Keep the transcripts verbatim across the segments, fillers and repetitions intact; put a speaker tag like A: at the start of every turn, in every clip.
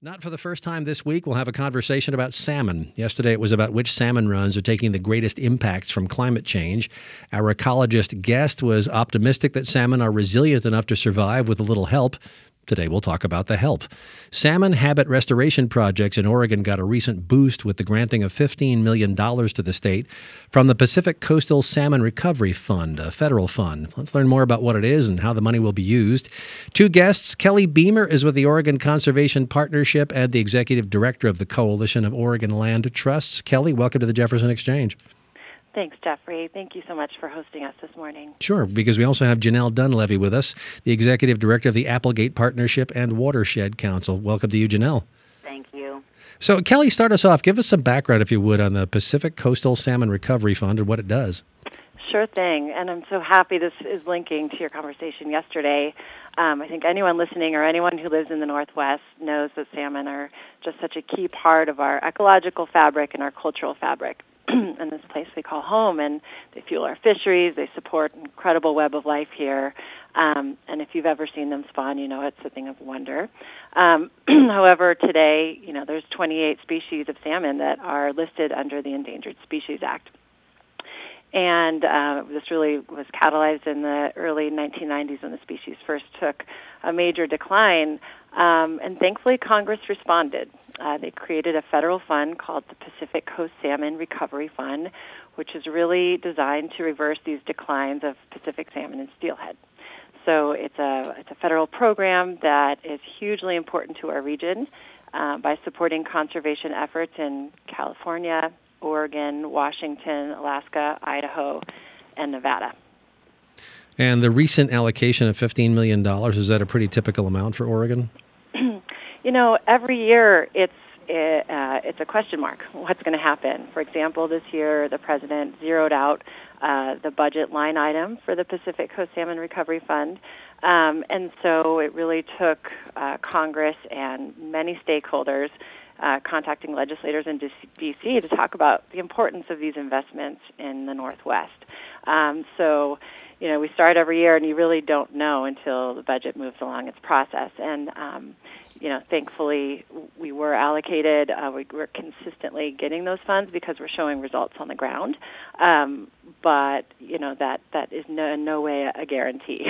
A: Not for the first time this week, we'll have a conversation about salmon. Yesterday it was about which salmon runs are taking the greatest impacts from climate change. Our ecologist guest was optimistic that salmon are resilient enough to survive with a little help. Today we'll talk about the help. Salmon habitat restoration projects in Oregon got a recent boost with the granting of fifteen million dollars to the state from the Pacific Coastal Salmon Recovery Fund, a federal fund. Let's learn more about what it is and how the money will be used. Two guests. Kelly Beamer is with the Oregon Conservation Partnership and the executive director of the Coalition of Oregon Land Trusts. Kelly, welcome to the Jefferson Exchange.
B: Thanks, Jeffrey. Thank you so much for hosting us this morning.
A: Sure, because we also have Janelle Dunleavy with us, the Executive Director of the Applegate Partnership and Watershed Council. Welcome to you, Janelle.
C: Thank you.
A: So, Kelly, start us off. Give us some background, if you would, on the Pacific Coastal Salmon Recovery Fund and what it does.
B: Sure thing, and I'm so happy this is linking to your conversation yesterday. Um, I think anyone listening or anyone who lives in the Northwest knows that salmon are just such a key part of our ecological fabric and our cultural fabric. In this place we call home, and they fuel our fisheries, they support an incredible web of life here, um, and if you've ever seen them spawn, you know it's a thing of wonder. Um, however, today, you know, there's twenty-eight species of salmon that are listed under the Endangered Species Act. And uh, this really was catalyzed in the early nineteen nineties when the species first took a major decline. Um, and thankfully, Congress responded. Uh, they created a federal fund called the Pacific Coast Salmon Recovery Fund, which is really designed to reverse these declines of Pacific salmon and steelhead. So it's a it's a federal program that is hugely important to our region uh, by supporting conservation efforts in California, Oregon, Washington, Alaska, Idaho, and Nevada.
A: And the recent allocation of fifteen million dollars, is that a pretty typical amount for Oregon?
B: You know, every year it's uh, it's a question mark. What's going to happen? For example, this year the president zeroed out uh, the budget line item for the Pacific Coast Salmon Recovery Fund. Um, and so it really took uh, Congress and many stakeholders Uh, contacting legislators in D C to talk about the importance of these investments in the Northwest. Um, so, you know, we start every year, and you really don't know until the budget moves along its process. And, um, you know, thankfully, we were allocated. Uh, we were consistently getting those funds because we're showing results on the ground. Um, but, you know, that, that is no, in no way a guarantee.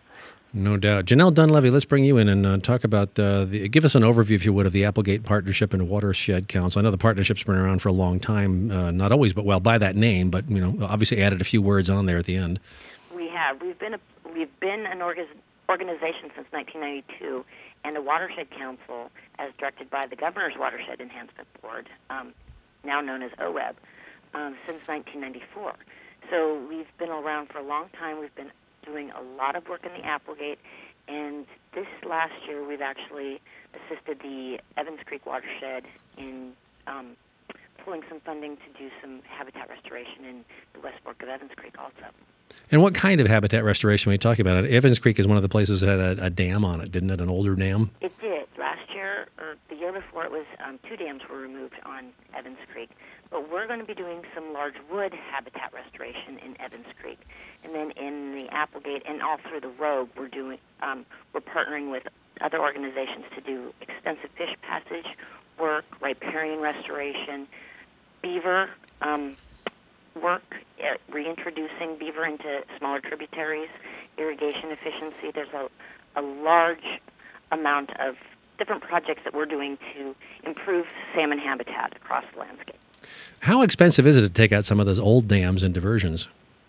A: No doubt. Janelle Dunleavy, let's bring you in and uh, talk about, uh, the, give us an overview, if you would, of the Applegate Partnership and Watershed Council. I know the partnership's been around for a long time, uh, not always, but well, by that name, but, you know, obviously added a few words on there at the end.
C: We have. We've been a, we've been an orga- organization since nineteen ninety-two, and a Watershed Council, as directed by the Governor's Watershed Enhancement Board, um, now known as O W E B, um, since nineteen ninety-four. So we've been around for a long time. We've been doing a lot of work in the Applegate, and this last year we've actually assisted the Evans Creek Watershed in um, pulling some funding to do some habitat restoration in the West Fork of Evans Creek also.
A: And what kind of habitat restoration are we talking about? Evans Creek is one of the places that had a, a dam on it, didn't it? An older dam?
C: It did. Last year, or the year before, it was um, two dams were removed on Evans Creek. But we're going to be doing some large wood habitat restoration in Evans Creek. And then in the Applegate and all through the Rogue, we're doing um, we're partnering with other organizations to do extensive fish passage work, riparian restoration, beaver um, work, uh, reintroducing beaver into smaller tributaries, irrigation efficiency. There's a, a large amount of different projects that we're doing to improve salmon habitat across the landscape.
A: How expensive is it to take out some of those old dams and diversions?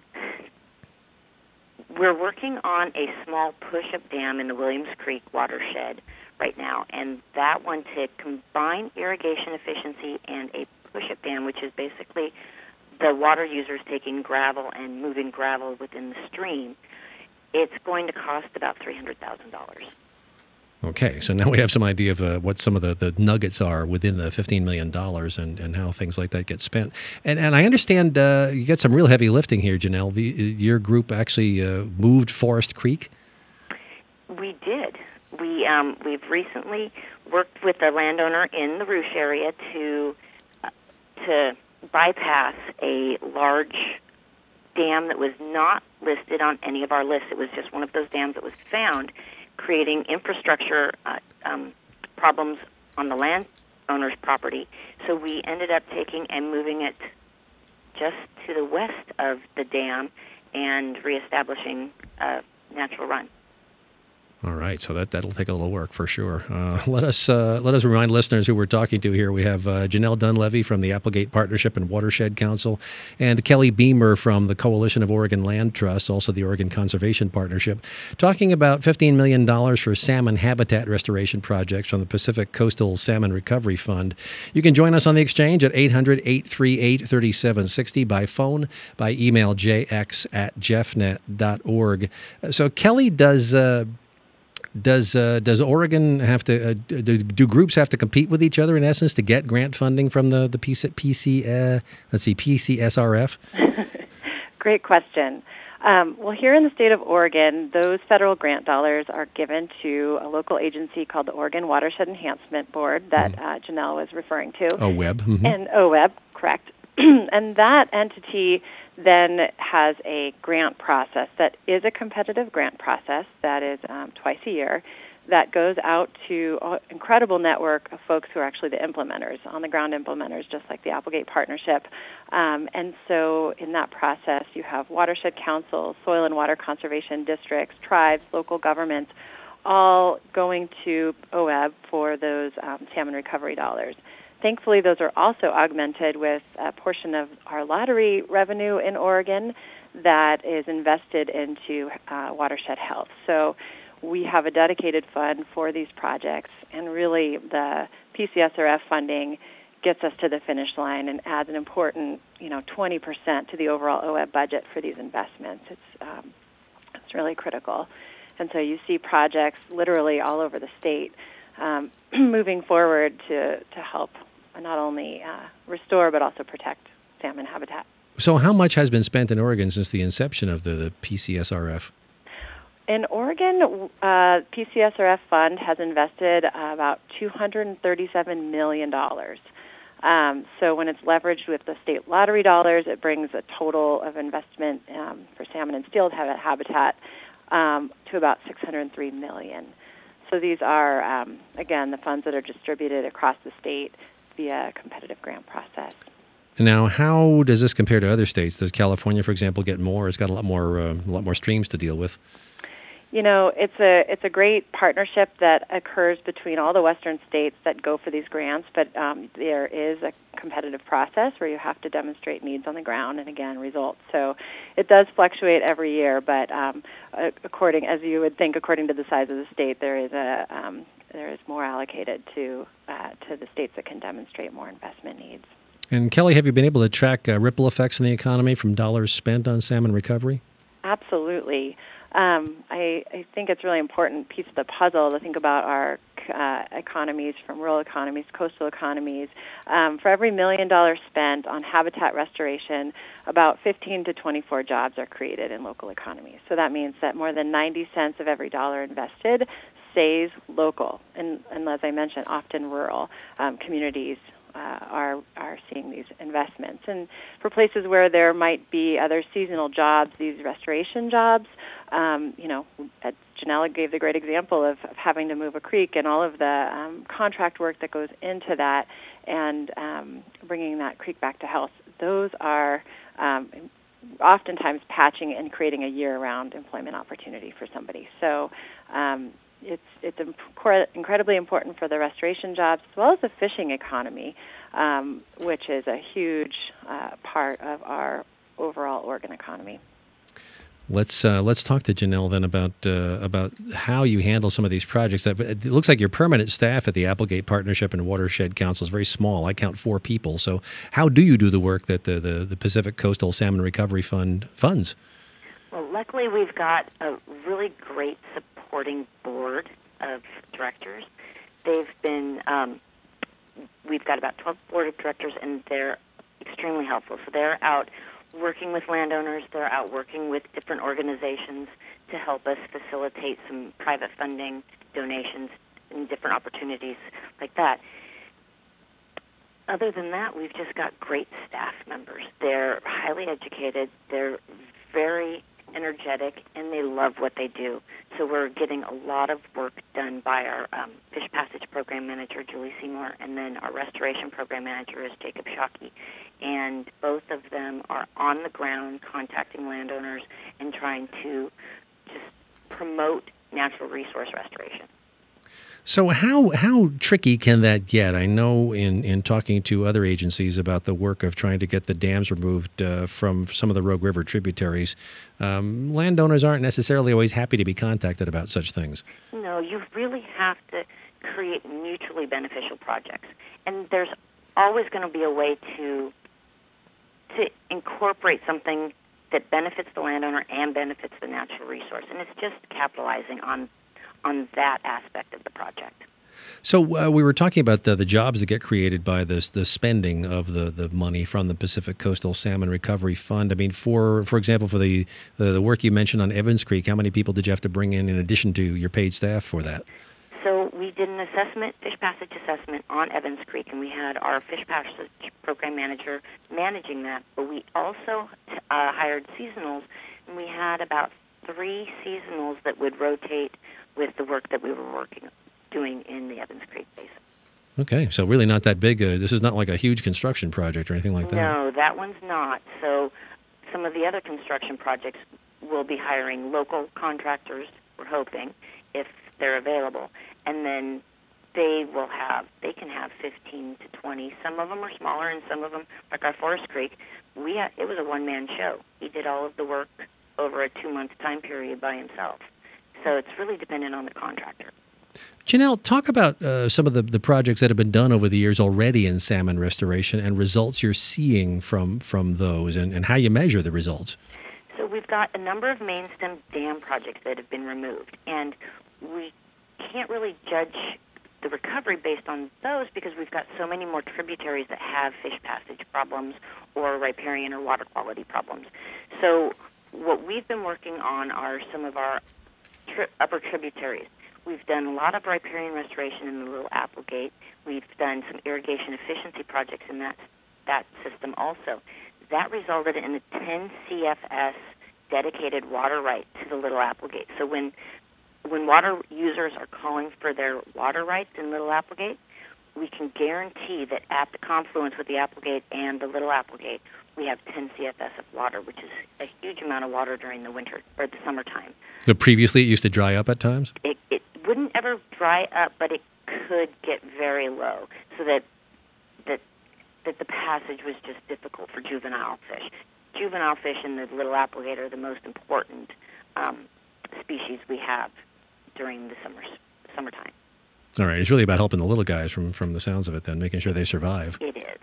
C: We're working on a small push-up dam in the Williams Creek watershed right now, and that one, to combine irrigation efficiency and a push-up dam, which is basically the water users taking gravel and moving gravel within the stream, it's going to cost about three hundred thousand dollars.
A: Okay, so now we have some idea of uh, what some of the, the nuggets are within the fifteen million dollars and, and how things like that get spent. And and I understand uh, you got some real heavy lifting here, Janelle. The, your group actually uh, moved Forest Creek?
C: We did. We, um, we've recently worked with a landowner in the Rouge area to uh, to bypass a large dam that was not listed on any of our lists. It was just one of those dams that was found, creating infrastructure uh, um, problems on the landowner's property. So we ended up taking and moving it just to the west of the dam and reestablishing a natural run.
A: All right, so that that'll take a little work for sure. Uh, let us uh, let us remind listeners who we're talking to here. We have uh, Janelle Dunleavy from the Applegate Partnership and Watershed Council, and Kelly Beamer from the Coalition of Oregon Land Trust, also the Oregon Conservation Partnership, talking about fifteen million dollars for salmon habitat restoration projects from the Pacific Coastal Salmon Recovery Fund. You can join us on the exchange at eight hundred, eight three eight, three seven six zero by phone, by email jx at jeffnet dot org. So Kelly, does uh, Does uh, does Oregon have to uh, do, do groups have to compete with each other in essence to get grant funding from the the P C, P C uh, let's see P C S R F?
B: Great question. Um, well, here in the state of Oregon, those federal grant dollars are given to a local agency called the Oregon Watershed Enhancement Board that mm-hmm. uh, Janelle was referring to.
A: O W E B. Mm-hmm.
B: And O W E B, correct. And that entity then has a grant process that is a competitive grant process that is um, twice a year that goes out to an incredible network of folks who are actually the implementers, on-the-ground implementers, just like the Applegate Partnership. Um, and so in that process, you have watershed councils, soil and water conservation districts, tribes, local governments, all going to O W E B for those um, salmon recovery dollars. Thankfully, those are also augmented with a portion of our lottery revenue in Oregon that is invested into uh, watershed health. So we have a dedicated fund for these projects, and really the P C S R F funding gets us to the finish line and adds an important, you know, twenty percent to the overall O W E B budget for these investments. It's um, it's really critical. And so you see projects literally all over the state um, moving forward to, to help not only uh, restore but also protect salmon habitat.
A: So how much has been spent in Oregon since the inception of the, the P C S R F?
B: In Oregon, uh, P C S R F fund has invested uh, about two hundred thirty-seven million dollars. Um, so when it's leveraged with the state lottery dollars, it brings a total of investment um, for salmon and steelhead habitat um, to about six hundred three million dollars. So these are, um, again, the funds that are distributed across the state via a competitive grant process.
A: Now, how does this compare to other states? Does California, for example, get more? It's got a lot more, uh, a lot more streams to deal with.
B: You know, it's a it's a great partnership that occurs between all the western states that go for these grants, but um, there is a competitive process where you have to demonstrate needs on the ground and, again, results. So it does fluctuate every year, but um, according, as you would think, according to the size of the state, there is a um, there is more allocated to uh, to the states that can demonstrate more investment needs.
A: And Kelly, have you been able to track uh, ripple effects in the economy from dollars spent on salmon recovery?
B: Absolutely. Um, I, I think it's a really important piece of the puzzle to think about our uh, economies, from rural economies, coastal economies. Um, for every million dollars spent on habitat restoration, about fifteen to twenty-four jobs are created in local economies. So that means that more than ninety cents of every dollar invested stays local, and, and as I mentioned, often rural um, communities Uh, are are seeing these investments. And for places where there might be other seasonal jobs, these restoration jobs, um, you know, Janelle gave the great example of, of having to move a creek and all of the um, contract work that goes into that, and um, bringing that creek back to health. Those are um, oftentimes patching and creating a year-round employment opportunity for somebody. So um, It's it's imp- incredibly important for the restoration jobs as well as the fishing economy, um, which is a huge uh, part of our overall Oregon economy.
A: Let's uh, let's talk to Janelle then about uh, about how you handle some of these projects. It looks like your permanent staff at the Applegate Partnership and Watershed Council is very small. I count four people. So how do you do the work that the, the, the Pacific Coastal Salmon Recovery Fund funds?
C: Well, luckily we've got a really great supporting board of directors. They've been, um, we've got about twelve board of directors, and they're extremely helpful. So they're out working with landowners, they're out working with different organizations to help us facilitate some private funding, donations, and different opportunities like that. Other than that, we've just got great staff members. They're highly educated, they're very energetic, and they love what they do. So we're getting a lot of work done by our um, Fish Passage Program Manager, Julie Seymour, and then our Restoration Program Manager is Jacob Shockey. And both of them are on the ground contacting landowners and trying to just promote natural resource restoration.
A: So how how tricky can that get? I know in, in talking to other agencies about the work of trying to get the dams removed uh, from some of the Rogue River tributaries, um, landowners aren't necessarily always happy to be contacted about such things.
C: No, you really have to create mutually beneficial projects. And there's always going to be a way to to incorporate something that benefits the landowner and benefits the natural resource. And it's just capitalizing on on that aspect of the project.
A: So uh, we were talking about the, the jobs that get created by this the spending of the, the money from the Pacific Coastal Salmon Recovery Fund. I mean, for for example, for the, the, the work you mentioned on Evans Creek, how many people did you have to bring in in addition to your paid staff for that?
C: So we did an assessment, fish passage assessment on Evans Creek, and we had our fish passage program manager managing that. But we also uh, hired seasonals, and we had about three seasonals that would rotate with the work that we were working, doing in the Evans Creek Basin.
A: Okay, so really not that big. Uh, this is not like a huge construction project or anything like that.
C: No, that one's not. So some of the other construction projects will be hiring local contractors, we're hoping, if they're available. And then they will have, they can have fifteen to twenty. Some of them are smaller, and some of them, like our Forest Creek, we had, it was a one-man show. He did all of the work over a two-month time period by himself. So it's really dependent on the contractor.
A: Janelle, talk about uh, some of the, the projects that have been done over the years already in salmon restoration and results you're seeing from, from those and, and how you measure the results.
C: So we've got a number of main stem dam projects that have been removed, and we can't really judge the recovery based on those because we've got so many more tributaries that have fish passage problems or riparian or water quality problems. So what we've been working on are some of our tri- upper tributaries. We've done a lot of riparian restoration in the Little Applegate. We've done some irrigation efficiency projects in that that system also. That resulted in a ten C F S dedicated water right to the Little Applegate. So when when water users are calling for their water rights in Little Applegate, we can guarantee that at the confluence with the Applegate and the Little Applegate, we have ten C F S of water, which is a huge amount of water during the winter or the summertime.
A: So previously it used to dry up at times?
C: It, it wouldn't ever dry up, but it could get very low, so that that that the passage was just difficult for juvenile fish. Juvenile fish in the Little Applegate are the most important um, species we have during the summer summertime.
A: All right. It's really about helping the little guys from, from the sounds of it then, making sure they survive.
C: It is.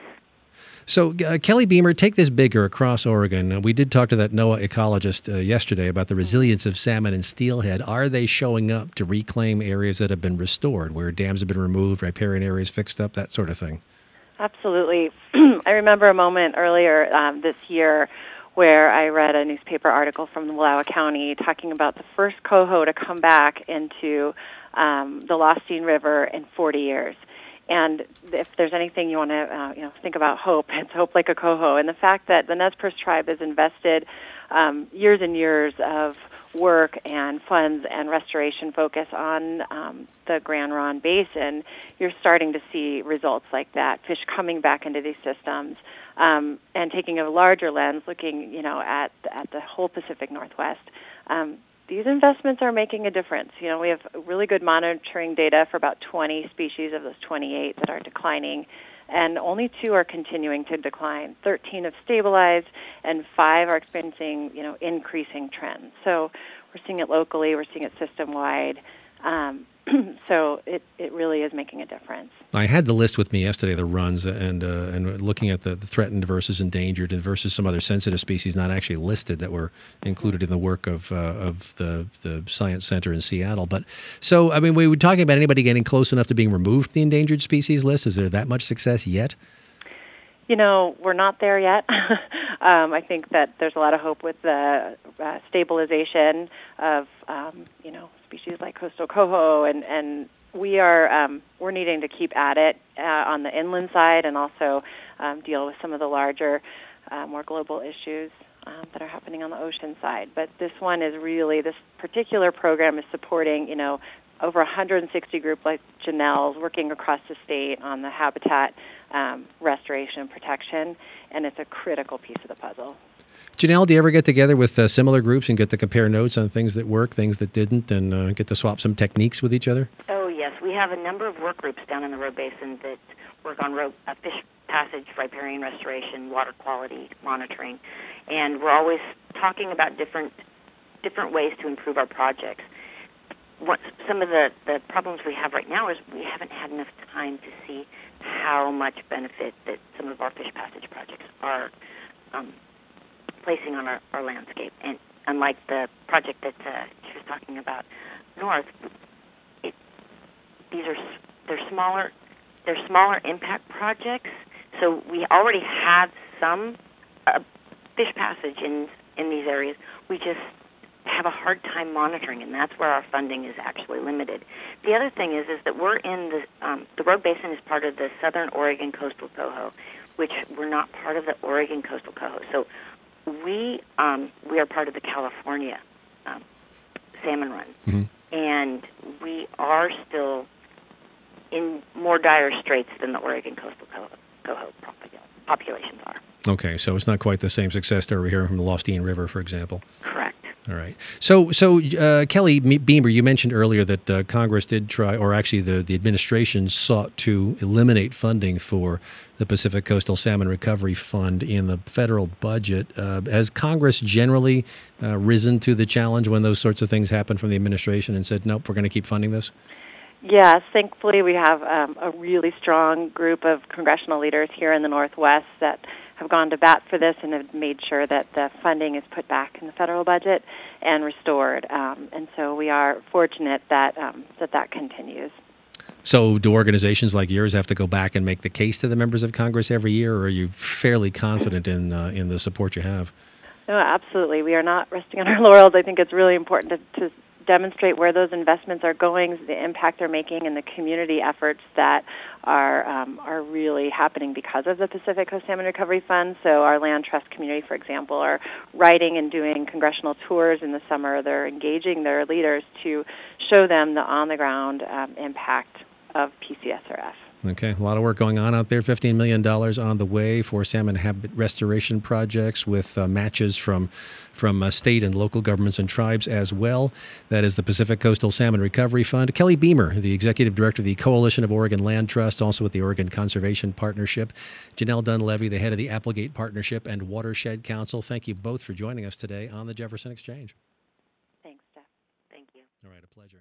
A: So, uh, Kelly Beamer, take this bigger across Oregon. Uh, we did talk to that NOAA ecologist uh, yesterday about the resilience of salmon and steelhead. Are they showing up to reclaim areas that have been restored, where dams have been removed, riparian areas fixed up, that sort of thing?
B: Absolutely. I remember a moment earlier um, this year where I read a newspaper article from Wallowa County talking about the first coho to come back into um, the Lostine River in forty years. And if there's anything you want to, uh, you know, think about hope, it's hope like a coho. And the fact that the Nez Perce tribe has invested um, years and years of work and funds and restoration focus on um, the Grand Ronde Basin, you're starting to see results like that, fish coming back into these systems um, and taking a larger lens, looking, you know, at at the whole Pacific Northwest. Um, These investments are making a difference. You know, we have really good monitoring data for about twenty species of those twenty-eight that are declining, and only two are continuing to decline. thirteen have stabilized, and five are experiencing, you know, increasing trends. So we're seeing it locally, we're seeing it system-wide. Um, so it, it really is making a difference.
A: I had the list with me yesterday, the runs, and uh, and looking at the, the threatened versus endangered and versus some other sensitive species not actually listed that were included in the work of uh, of the, the Science Center in Seattle. But so, I mean, we were talking about anybody getting close enough to being removed from the endangered species list. Is there that much success yet?
B: You know, we're not there yet. um, I think that there's a lot of hope with the uh, stabilization of, um, you know, species like coastal coho, and, and we are um, we're needing to keep at it uh, on the inland side and also um, deal with some of the larger, uh, more global issues um, that are happening on the ocean side. But this one is really, this particular program is supporting, you know, over one hundred sixty groups like Janelle's working across the state on the habitat um, restoration and protection, and it's a critical piece of the puzzle.
A: Janelle, do you ever get together with uh, similar groups and get to compare notes on things that work, things that didn't, and uh, get to swap some techniques with each other?
C: Oh, yes. We have a number of work groups down in the road basin that work on road, uh, fish passage, riparian restoration, water quality monitoring, and we're always talking about different different ways to improve our projects. What, some of the, the problems we have right now is we haven't had enough time to see how much benefit that some of our fish passage projects are um, placing on our, our landscape. And unlike the project that uh, she was talking about north, it, these are they're smaller they're smaller impact projects. So we already have some uh, fish passage in in these areas. We just have a hard time monitoring, and that's where our funding is actually limited. The other thing is is that we're in the um, the road basin is part of the Southern Oregon Coastal Coho, which we're not part of the Oregon Coastal Coho. So we um, we are part of the California um, salmon run, mm-hmm. and we are still in more dire straits than the Oregon Coastal Coho, coho populations are.
A: Okay, so it's not quite the same success story we're hearing from the Lostine River, for example.
C: Correct.
A: All right. So, so uh, Kelly Beamer, you mentioned earlier that uh, Congress did try, or actually the, the administration sought to eliminate funding for the Pacific Coastal Salmon Recovery Fund in the federal budget. Uh, has Congress generally uh, risen to the challenge when those sorts of things happen from the administration and said, nope, we're going to keep funding this?
B: Yes, thankfully we have um, a really strong group of congressional leaders here in the Northwest that have gone to bat for this and have made sure that the funding is put back in the federal budget and restored. Um, and so we are fortunate that um, that that continues.
A: So do organizations like yours have to go back and make the case to the members of Congress every year, or are you fairly confident in uh, in the support you have?
B: No, absolutely. We are not resting on our laurels. I think it's really important to, to demonstrate where those investments are going, the impact they're making, and the community efforts that are um, are really happening because of the Pacific Coast Salmon Recovery Fund. So our land trust community, for example, are writing and doing congressional tours in the summer. They're engaging their leaders to show them the on-the-ground um, impact of P C S R F.
A: Okay, a lot of work going on out there. fifteen million dollars on the way for salmon habitat restoration projects with uh, matches from from uh, state and local governments and tribes as well. That is the Pacific Coastal Salmon Recovery Fund. Kelly Beamer, the Executive Director of the Coalition of Oregon Land Trust, also with the Oregon Conservation Partnership. Janelle Dunleavy, the head of the Applegate Partnership and Watershed Council. Thank you both for joining us today on the Jefferson Exchange.
B: Thanks, Steph.
C: Thank you.
A: All right, a pleasure.